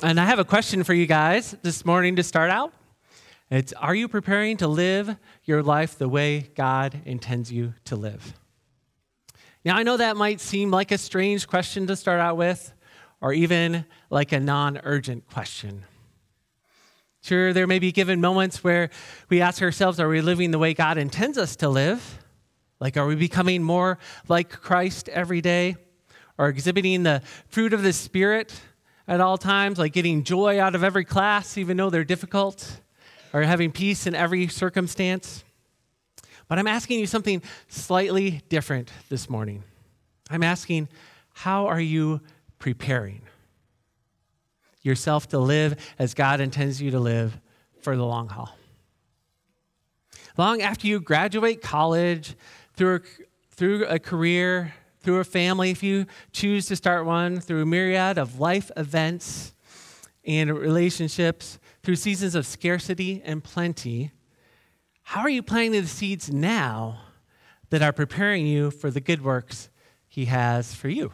And I have a question for you guys this morning to start out. Are you preparing to live your life the way God intends you to live? Now, I know that might seem like a strange question to start out with, or even like a non-urgent question. Sure, there may be given moments where we ask ourselves, are we living the way God intends us to live? Like, are we becoming more like Christ every day? Or exhibiting the fruit of the Spirit at all times, like getting joy out of every class, even though they're difficult? Or having peace in every circumstance? But I'm asking you something slightly different this morning. I'm asking, how are you preparing yourself to live as God intends you to live for the long haul? Long after you graduate college, through a career, through a family, if you choose to start one, through a myriad of life events and relationships, through seasons of scarcity and plenty, how are you planting the seeds now that are preparing you for the good works He has for you?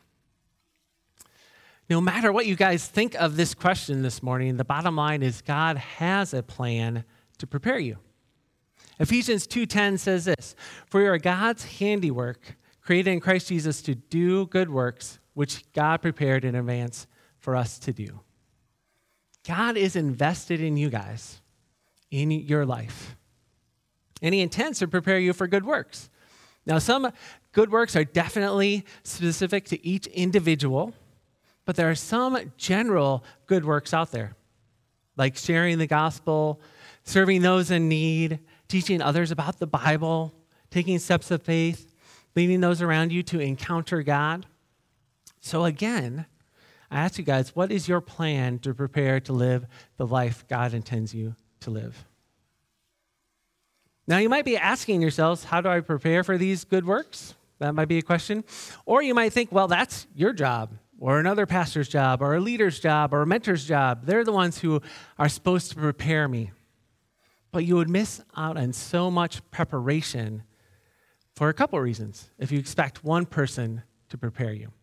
No matter what you guys think of this question this morning, the bottom line is God has a plan to prepare you. Ephesians 2:10 says this, "For you are God's handiwork, created in Christ Jesus to do good works, which God prepared in advance for us to do." God is invested in you guys, in your life. And He intends to prepare you for good works. Now, some good works are definitely specific to each individual, but there are some general good works out there, like sharing the gospel, serving those in need, teaching others about the Bible, taking steps of faith, leading those around you to encounter God. So again, I ask you guys, what is your plan to prepare to live the life God intends you to live? Now, you might be asking yourselves, how do I prepare for these good works? That might be a question. Or you might think, well, that's your job, or another pastor's job, or a leader's job, or a mentor's job. They're the ones who are supposed to prepare me. But you would miss out on so much preparation for a couple reasons if you expect one person to prepare you.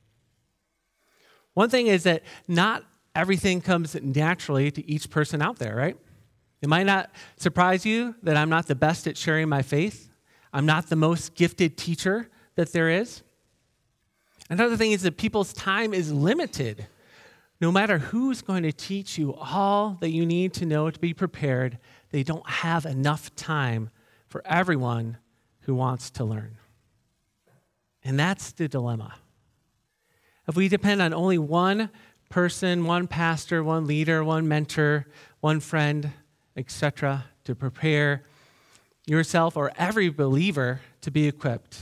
One thing is that not everything comes naturally to each person out there, right? It might not surprise you that I'm not the best at sharing my faith. I'm not the most gifted teacher that there is. Another thing is that people's time is limited. No matter who's going to teach you all that you need to know to be prepared, they don't have enough time for everyone who wants to learn. And that's the dilemma. If we depend on only one person, one pastor, one leader, one mentor, one friend, etc., to prepare yourself or every believer to be equipped,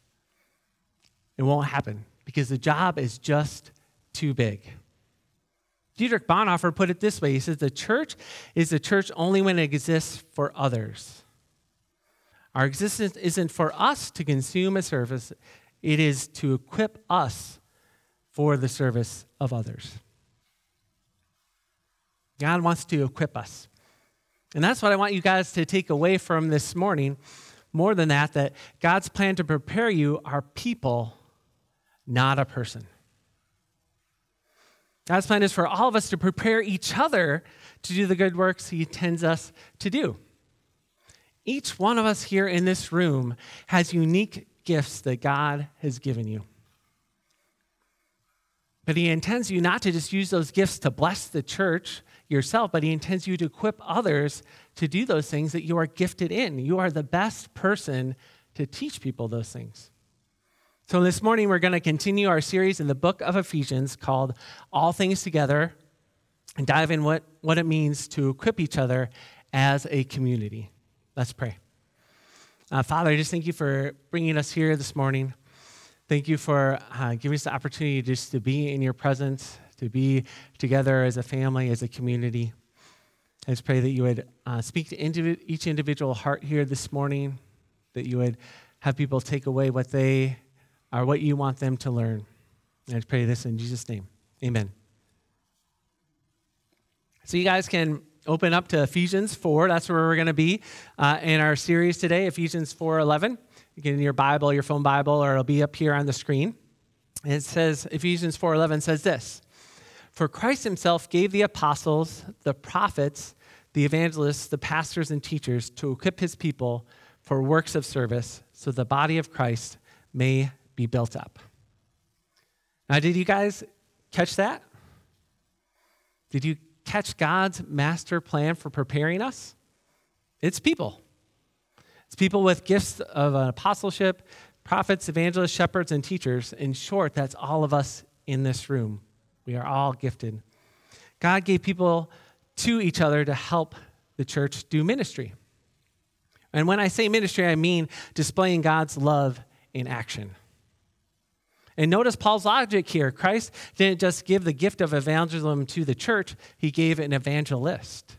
it won't happen because the job is just too big. Dietrich Bonhoeffer put it this way. He says, the church is the church only when it exists for others. Our existence isn't for us to consume a service. It is to equip us for the service of others. God wants to equip us. And that's what I want you guys to take away from this morning. More than that God's plan to prepare you are people, not a person. God's plan is for all of us to prepare each other to do the good works He intends us to do. Each one of us here in this room has unique gifts that God has given you. But He intends you not to just use those gifts to bless the church yourself, but He intends you to equip others to do those things that you are gifted in. You are the best person to teach people those things. So this morning, we're going to continue our series in the book of Ephesians called All Things Together and dive in what it means to equip each other as a community. Let's pray. Father, I just thank You for bringing us here this morning. Thank You for giving us the opportunity just to be in Your presence, to be together as a family, as a community. I just pray that You would speak to each individual heart here this morning, that You would have people take away what they are, what You want them to learn. And I pray this in Jesus' name. Amen. So you guys can open up to Ephesians 4. That's where we're going to be in our series today, Ephesians 4:11. You get in your Bible, your phone Bible, or it'll be up here on the screen. And it says, Ephesians 4:11 says this, For Christ himself gave the apostles, the prophets, the evangelists, the pastors, and teachers to equip his people for works of service so the body of Christ may be built up. Now, did you guys catch that? Did you catch God's master plan for preparing us? It's people. It's people with gifts of apostleship, prophets, evangelists, shepherds, and teachers. In short, that's all of us in this room. We are all gifted. God gave people to each other to help the church do ministry. And when I say ministry, I mean displaying God's love in action. And notice Paul's logic here. Christ didn't just give the gift of evangelism to the church, he gave an evangelist.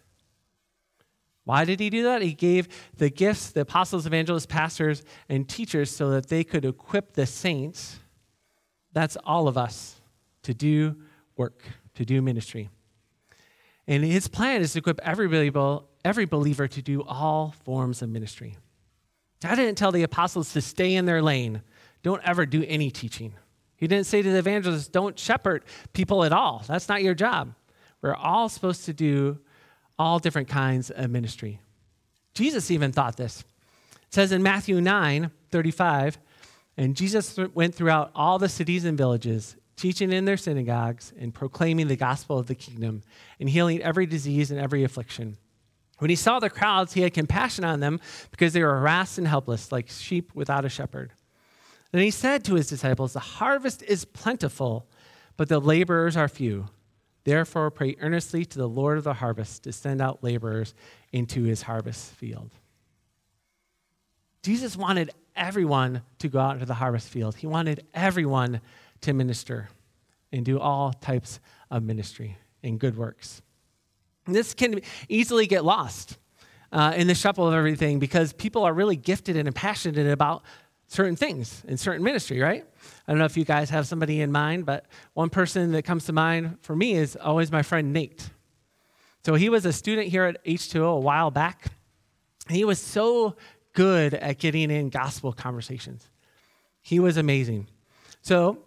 Why did he do that? He gave the gifts, the apostles, evangelists, pastors, and teachers so that they could equip the saints, that's all of us, to do work, to do ministry. And his plan is to equip every believer to do all forms of ministry. God didn't tell the apostles to stay in their lane. Don't ever do any teaching. He didn't say to the evangelists, don't shepherd people at all. That's not your job. We're all supposed to do all different kinds of ministry. Jesus even thought this. It says in Matthew 9:35, and Jesus went throughout all the cities and villages, teaching in their synagogues and proclaiming the gospel of the kingdom and healing every disease and every affliction. When he saw the crowds, he had compassion on them because they were harassed and helpless, like sheep without a shepherd. Then he said to his disciples, the harvest is plentiful, but the laborers are few. Therefore, pray earnestly to the Lord of the harvest to send out laborers into his harvest field. Jesus wanted everyone to go out into the harvest field. He wanted everyone to minister and do all types of ministry and good works. And this can easily get lost in the shuffle of everything because people are really gifted and passionate about certain things in certain ministry, right? I don't know if you guys have somebody in mind, but one person that comes to mind for me is always my friend Nate. So he was a student here at H2O a while back. He was so good at getting in gospel conversations. He was amazing. So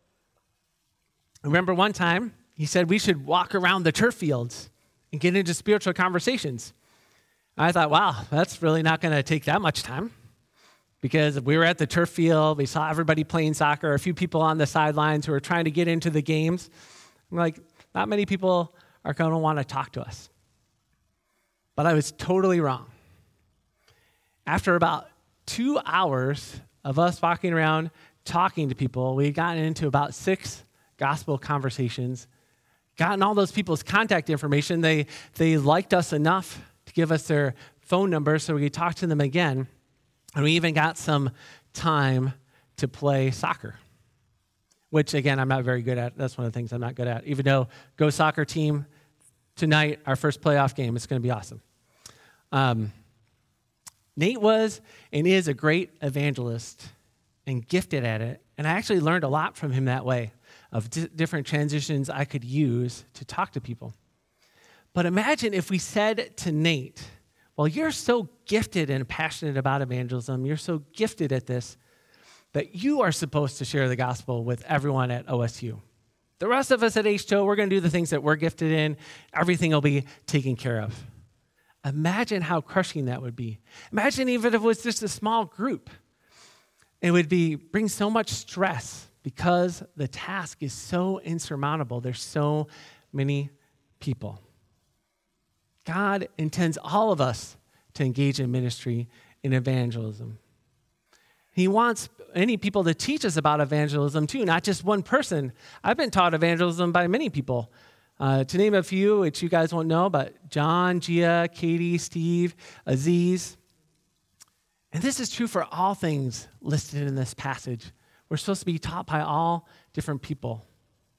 I remember one time he said we should walk around the turf fields and get into spiritual conversations. I thought, wow, that's really not going to take that much time. Because we were at the turf field, we saw everybody playing soccer, a few people on the sidelines who were trying to get into the games. I'm like, not many people are going to want to talk to us. But I was totally wrong. After about 2 hours of us walking around talking to people, we had gotten into about 6 gospel conversations, gotten all those people's contact information. They liked us enough to give us their phone number so we could talk to them again. And we even got some time to play soccer, which, again, I'm not very good at. That's one of the things I'm not good at. Even though, go soccer team, tonight, our first playoff game, it's going to be awesome. Nate was and is a great evangelist and gifted at it. And I actually learned a lot from him that way of different transitions I could use to talk to people. But imagine if we said to Nate, well, you're so gifted and passionate about evangelism, you're so gifted at this, that you are supposed to share the gospel with everyone at OSU. The rest of us at H2O, we're going to do the things that we're gifted in. Everything will be taken care of. Imagine how crushing that would be. Imagine even if it was just a small group. It would bring so much stress because the task is so insurmountable. There's so many people. God intends all of us to engage in ministry and evangelism. He wants many people to teach us about evangelism too, not just one person. I've been taught evangelism by many people. To name a few, which you guys won't know, but John, Gia, Katie, Steve, Aziz. And this is true for all things listed in this passage. We're supposed to be taught by all different people.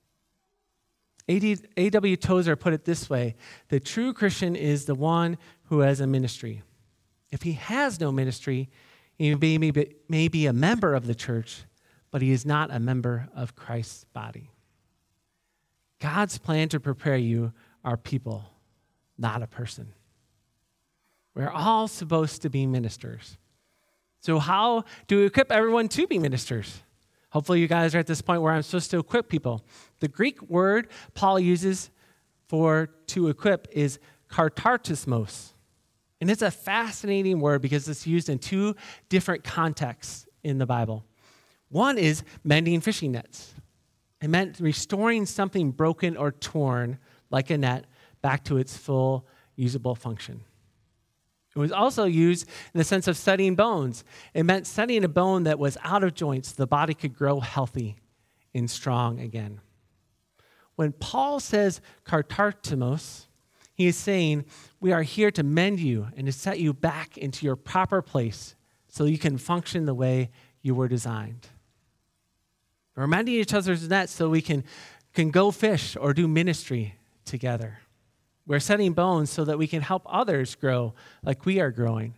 A.W. Tozer put it this way: the true Christian is the one who has a ministry. If he has no ministry, he may be a member of the church, but he is not a member of Christ's body. God's plan to prepare you are people, not a person. We're all supposed to be ministers. So how do we equip everyone to be ministers? Hopefully you guys are at this point where I'm supposed to equip people. The Greek word Paul uses for to equip is katartismos. And it's a fascinating word because it's used in two different contexts in the Bible. One is mending fishing nets. It meant restoring something broken or torn, like a net, back to its full usable function. It was also used in the sense of setting bones. It meant setting a bone that was out of joint so the body could grow healthy and strong again. When Paul says katartimos, he is saying, we are here to mend you and to set you back into your proper place so you can function the way you were designed. We're mending each other's nets so we can go fish or do ministry together. We're setting bones so that we can help others grow like we are growing.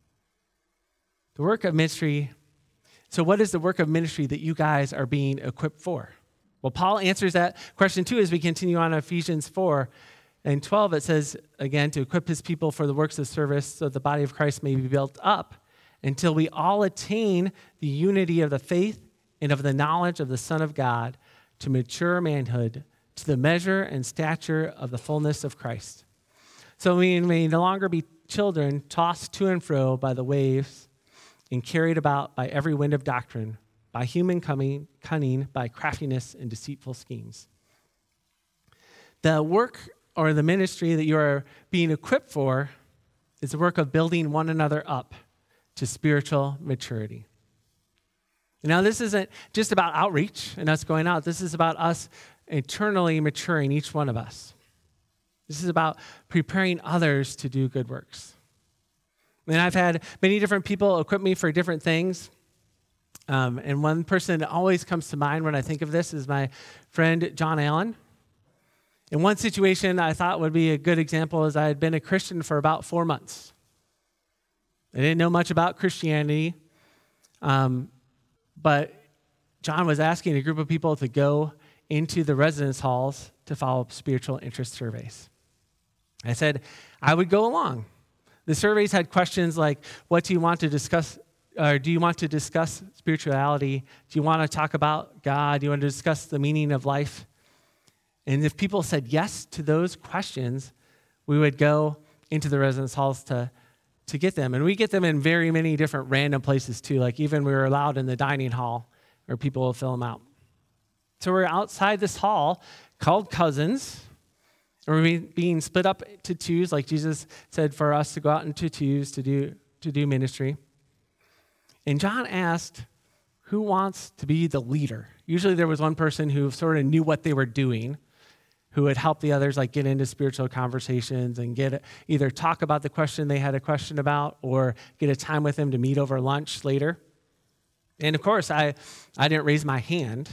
The work of ministry. So what is the work of ministry that you guys are being equipped for? Well, Paul answers that question too as we continue on Ephesians 4 and 12. It says, again, to equip his people for the works of service so that the body of Christ may be built up until we all attain the unity of the faith and of the knowledge of the Son of God to mature manhood, to the measure and stature of the fullness of Christ. So we may no longer be children tossed to and fro by the waves and carried about by every wind of doctrine, by human cunning, by craftiness and deceitful schemes. The work or the ministry that you are being equipped for is the work of building one another up to spiritual maturity. Now, this isn't just about outreach and us going out. This is about us eternally maturing, each one of us. This is about preparing others to do good works. And I've had many different people equip me for different things. And one person that always comes to mind when I think of this is my friend John Allen. In one situation I thought would be a good example is I had been a Christian for about 4 months. I didn't know much about Christianity, but John was asking a group of people to go into the residence halls to follow up spiritual interest surveys. I said I would go along. The surveys had questions like, what do you want to discuss? Or do you want to discuss spirituality? Do you want to talk about God? Do you want to discuss the meaning of life? And if people said yes to those questions, we would go into the residence halls to get them. And we get them in very many different random places too. Like even we were allowed in the dining hall where people will fill them out. So we're outside this hall called Cousins. And we're being split up to twos, like Jesus said for us to go out into twos to do ministry. And John asked, who wants to be the leader? Usually there was one person who sort of knew what they were doing, who would help the others like get into spiritual conversations and either talk about the question they had a question about or get a time with them to meet over lunch later. And of course, I didn't raise my hand.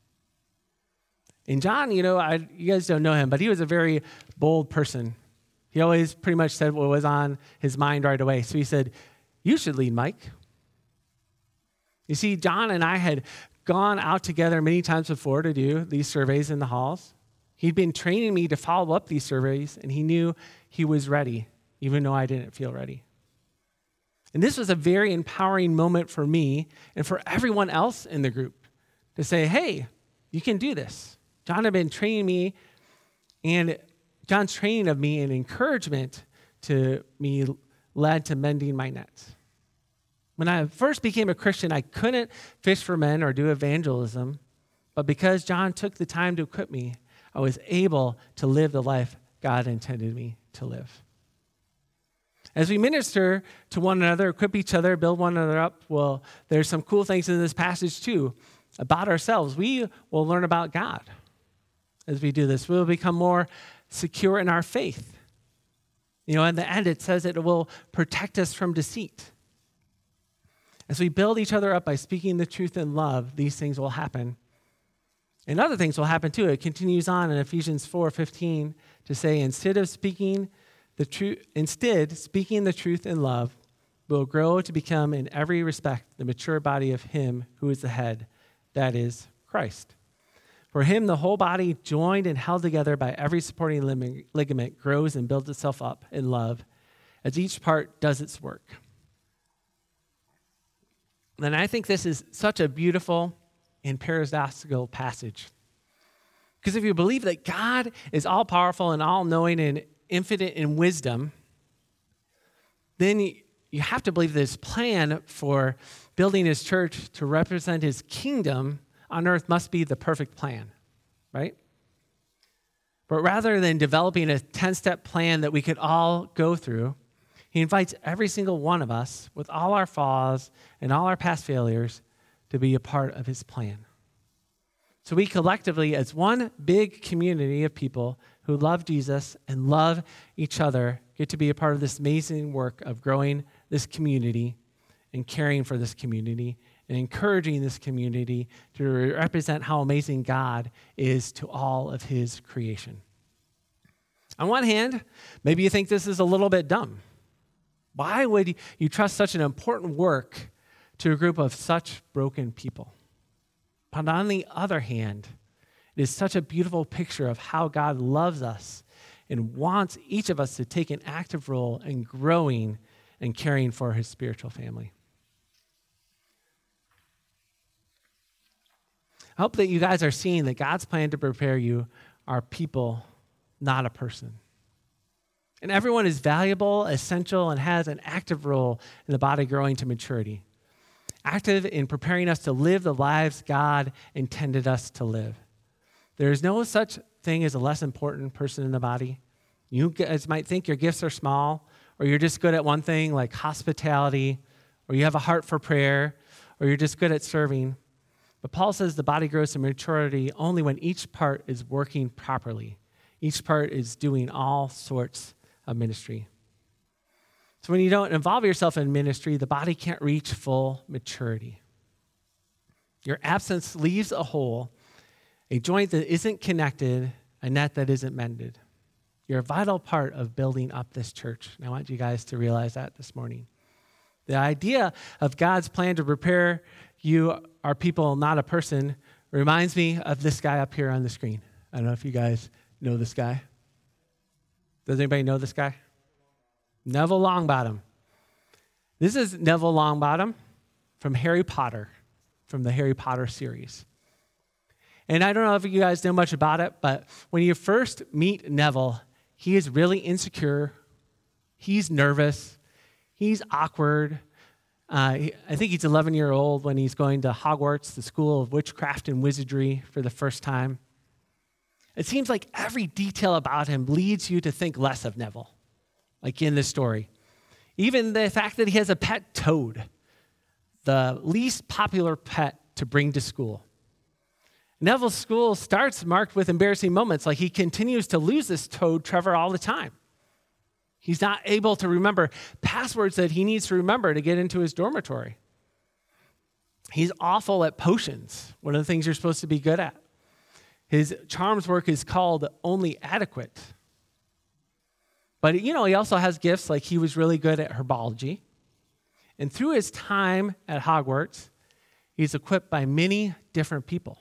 And John, you guys don't know him, but he was a very bold person. He always pretty much said what was on his mind right away. So he said, you should lead, Mike. You see, John and I had gone out together many times before to do these surveys in the halls. He'd been training me to follow up these surveys, and he knew he was ready, even though I didn't feel ready. And this was a very empowering moment for me and for everyone else in the group to say, hey, you can do this. John had been training me, and John's training of me and encouragement to me led to mending my nets. When I first became a Christian, I couldn't fish for men or do evangelism, but because John took the time to equip me, I was able to live the life God intended me to live. As we minister to one another, equip each other, build one another up, well, there's some cool things in this passage too about ourselves. We will learn about God as we do this. We'll become more secure in our faith. In the end, it says it will protect us from deceit. As we build each other up by speaking the truth in love, these things will happen. And other things will happen too. It continues on in Ephesians 4:15 to say, instead, speaking the truth in love will grow to become in every respect the mature body of him who is the head, that is Christ. For him, the whole body, joined and held together by every supporting ligament, grows and builds itself up in love as each part does its work. And I think this is such a beautiful and paradoxical passage. Because if you believe that God is all-powerful and all-knowing and infinite in wisdom, then you have to believe that his plan for building his church to represent his kingdom on earth must be the perfect plan, right? But rather than developing a 10-step plan that we could all go through, he invites every single one of us, with all our flaws and all our past failures, to be a part of his plan. So we collectively, as one big community of people who love Jesus and love each other, get to be a part of this amazing work of growing this community and caring for this community and encouraging this community to represent how amazing God is to all of his creation. On one hand, maybe you think this is a little bit dumb. Why would you trust such an important work to a group of such broken people? But on the other hand, it is such a beautiful picture of how God loves us and wants each of us to take an active role in growing and caring for his spiritual family. I hope that you guys are seeing that God's plan to prepare you are people, not a person. And everyone is valuable, essential, and has an active role in the body growing to maturity. Active in preparing us to live the lives God intended us to live. There is no such thing as a less important person in the body. You guys might think your gifts are small, or you're just good at one thing like hospitality, or you have a heart for prayer, or you're just good at serving. But Paul says the body grows to maturity only when each part is working properly. Each part is doing all sorts of ministry. So when you don't involve yourself in ministry, the body can't reach full maturity. Your absence leaves a hole, a joint that isn't connected, a net that isn't mended. You're a vital part of building up this church. And I want you guys to realize that this morning. The idea of God's plan to prepare you, our people, not a person, reminds me of this guy up here on the screen. I don't know if you guys know this guy. Does anybody know this guy? Neville Longbottom. This is Neville Longbottom from Harry Potter, from the Harry Potter series. And I don't know if you guys know much about it, but when you first meet Neville, he is really insecure. He's nervous. He's awkward. I think he's 11-year-old when he's going to Hogwarts, the school of witchcraft and wizardry, for the first time. It seems like every detail about him leads you to think less of Neville, like in this story. Even the fact that he has a pet toad, the least popular pet to bring to school. Neville's school starts marked with embarrassing moments, like he continues to lose this toad, Trevor, all the time. He's not able to remember passwords that he needs to remember to get into his dormitory. He's awful at potions, one of the things you're supposed to be good at. His charms work is called only adequate. But, he also has gifts, like he was really good at herbology. And through his time at Hogwarts, he's equipped by many different people.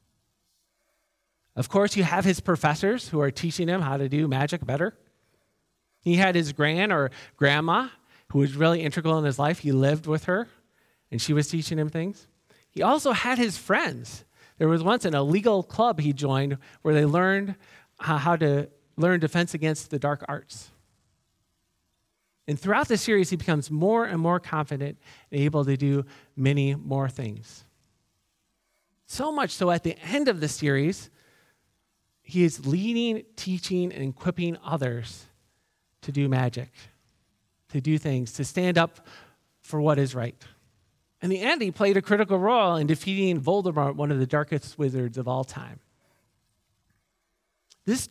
Of course, you have his professors who are teaching him how to do magic better. He had his grandma, who was really integral in his life. He lived with her, and she was teaching him things. He also had his friends. There was once an illegal club he joined where they learned how to learn defense against the dark arts. And throughout the series, he becomes more and more confident and able to do many more things. So much so at the end of the series, he is leading, teaching, and equipping others to do magic, to do things, to stand up for what is right. In the end, he played a critical role in defeating Voldemort, one of the darkest wizards of all time. This is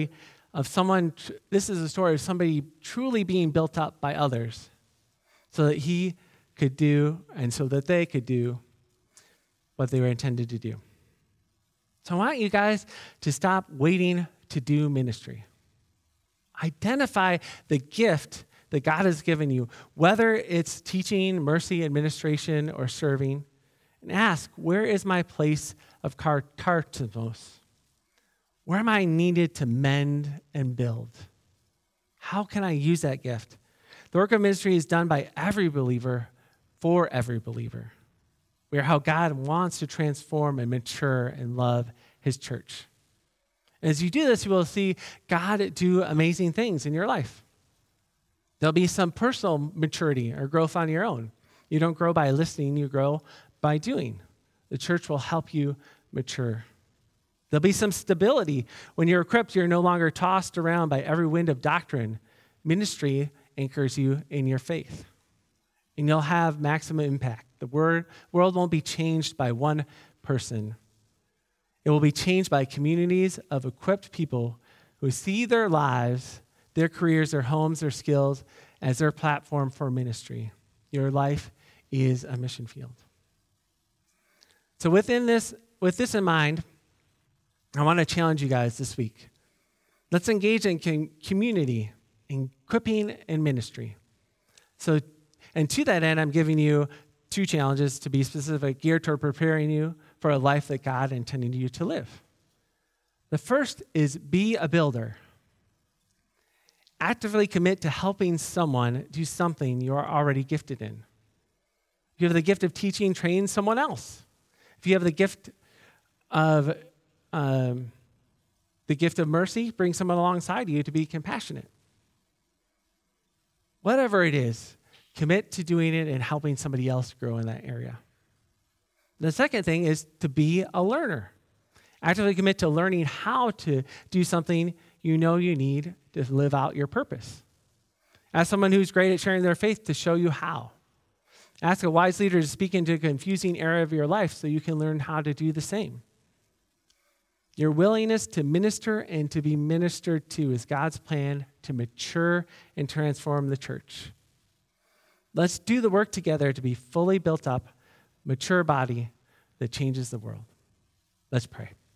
a story of somebody truly being built up by others so that he could do and so that they could do what they were intended to do. So I want you guys to stop waiting to do ministry. Identify the gift that God has given you, whether it's teaching, mercy, administration, or serving, and ask, where is my place of katartismos? Where am I needed to mend and build? How can I use that gift? The work of ministry is done by every believer for every believer. We are how God wants to transform and mature and love his church. As you do this, you will see God do amazing things in your life. There'll be some personal maturity or growth on your own. You don't grow by listening, you grow by doing. The church will help you mature. There'll be some stability. When you're equipped, you're no longer tossed around by every wind of doctrine. Ministry anchors you in your faith. And you'll have maximum impact. The world won't be changed by one person. It will be changed by communities of equipped people who see their lives, their careers, their homes, their skills as their platform for ministry. Your life is a mission field. So with this in mind, I want to challenge you guys this week. Let's engage in community, in equipping and ministry. And to that end, I'm giving you 2 challenges to be specific, geared toward preparing you for a life that God intended you to live. The first is be a builder. Actively commit to helping someone do something you are already gifted in. If you have the gift of teaching, train someone else. If you have the gift of mercy, bring someone alongside you to be compassionate. Whatever it is, commit to doing it and helping somebody else grow in that area. The second thing is to be a learner. Actively commit to learning how to do something you know you need to live out your purpose. Ask someone who's great at sharing their faith to show you how. Ask a wise leader to speak into a confusing area of your life so you can learn how to do the same. Your willingness to minister and to be ministered to is God's plan to mature and transform the church. Let's do the work together to be fully built up, mature body that changes the world. Let's pray.